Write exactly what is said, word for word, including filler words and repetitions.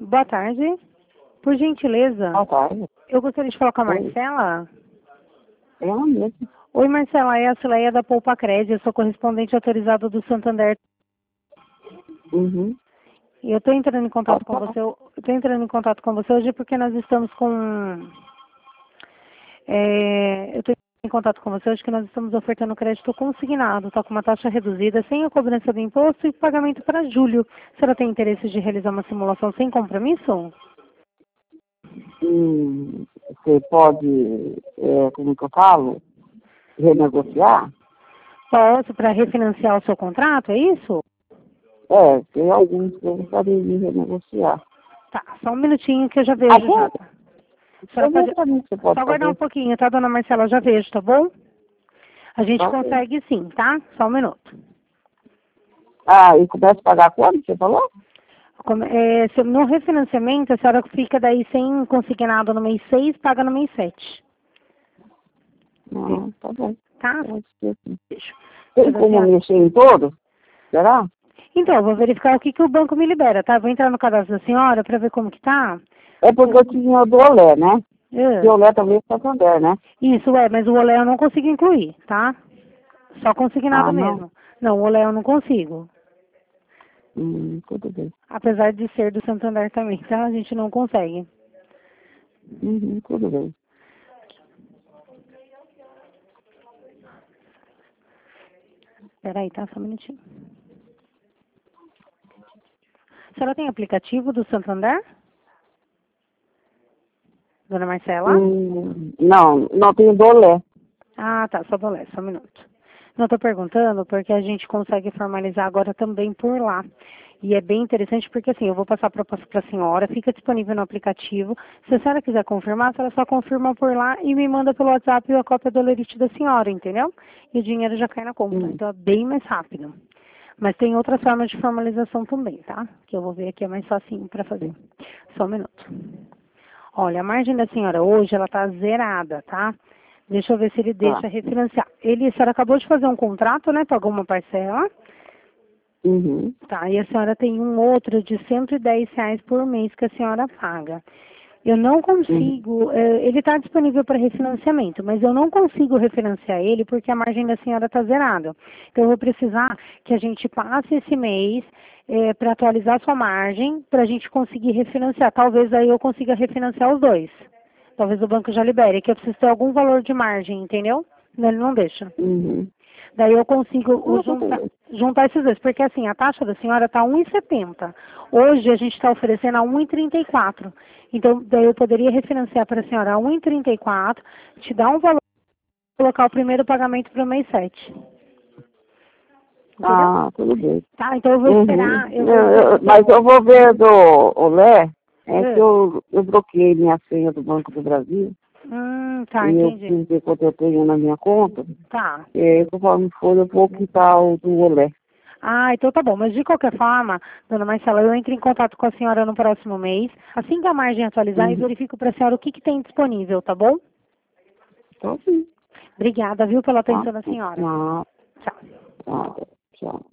Boa tarde. Por gentileza, Boa tarde. eu gostaria de falar com a Oi. Marcela. É ela mesmo. Oi, Marcela, é a Cileia da Poupa Crédito, eu sou correspondente autorizado do Santander. Uhum. E eu estou entrando em contato Pode com falar. você, eu estou entrando em contato com você hoje porque nós estamos com... é, eu estou em contato com você hoje porque nós estamos ofertando crédito consignado, está com uma taxa reduzida, sem a cobrança do imposto e pagamento para julho. A senhora tem interesse de realizar uma simulação sem compromisso? Hum, você pode, é, como que eu falo, renegociar? Posso, para refinanciar o seu contrato, é isso? É, tem alguns que eu gostaria de renegociar. Tá, só um minutinho que eu já vejo já. Até, Tá? A senhora você vê pode... pra mim que você Só pode aguardar um fazer. pouquinho, tá, dona Marcela? Já vejo, tá bom? A gente Tá ok. consegue sim, tá? Só um minuto. Ah, e começa a pagar quando, você falou? Como- é, se- no refinanciamento, a senhora fica daí sem consignado no mês seis, paga no mês sete. Não, tá bom. Tá? Eu esqueci. Deixa. Tem Deixa a como senhora- mexer em todos? Será? Então, eu vou verificar o que, que o banco me libera, tá? Vou entrar no cadastro da senhora pra ver como que tá. É porque eu tinha o do Olé, né? É. O Olé também é Santander, né? Isso, é, mas o olé eu não consigo incluir, tá? Só consignado Ah, não? mesmo. Não, o olé eu não consigo. Hum, tudo bem. Apesar de ser do Santander também, tá? A gente não consegue. Uhum, tudo bem. Peraí, tá? Só um minutinho. A senhora tem aplicativo do Santander? Dona Marcela? Hum, não, não tenho dolé. Ah, tá, só do Leste, só um minuto. Não, estou perguntando porque a gente consegue formalizar agora também por lá. E é bem interessante porque, assim, eu vou passar a proposta para a senhora, fica disponível no aplicativo. Se a senhora quiser confirmar, a senhora só confirma por lá e me manda pelo WhatsApp a cópia do lerite da senhora, entendeu? E o dinheiro já cai na conta, Hum. então é bem mais rápido. Mas tem outras formas de formalização também, tá? Que eu vou ver aqui, é mais facinho para fazer. Só um minuto. Olha, a margem da senhora hoje, ela tá zerada, tá? Deixa eu ver se ele Tá. deixa refinanciar. Ele, a senhora acabou de fazer um contrato, né? Pagou uma parcela. Uhum. Tá, e a senhora tem um outro de cento e dez reais por mês que a senhora paga. Eu não Uhum. consigo, eh, ele está disponível para refinanciamento, mas eu não consigo refinanciar ele porque a margem da senhora está zerada. Então eu vou precisar que a gente passe esse mês para atualizar sua margem, para a gente conseguir refinanciar. Talvez aí eu consiga refinanciar os dois. Talvez o banco já libere, que eu preciso ter algum valor de margem, entendeu? Senão ele não deixa. Uhum. Daí eu consigo o Ah, tudo juntar, bem. juntar esses dois, porque assim, a taxa da senhora está um e setenta. Hoje a gente está oferecendo a um e trinta e quatro. Então, daí eu poderia refinanciar para a senhora a um e trinta e quatro, te dar um valor e colocar o primeiro pagamento para o mês sete. Entendeu? Ah, tudo bem. Tá, então eu vou Uhum. esperar, eu Eu- vou esperar. eu- mas eu vou ver do Olé, é que É. eu, eu bloqueei minha senha do Banco do Brasil Hum, tá, e eu entendi. preciso ver quanto eu tenho na minha conta. Tá. E aí, conforme for, eu vou quitar o do Olé. Ah, então tá bom. Mas de qualquer forma, dona Marcela, eu entro em contato com a senhora no próximo mês, assim que a margem atualizar, e Uhum. verifico para a senhora o que, que tem disponível, tá bom? Então, sim. Obrigada, viu, pela Tá? atenção da senhora. Não, Tchau. tá. Tchau.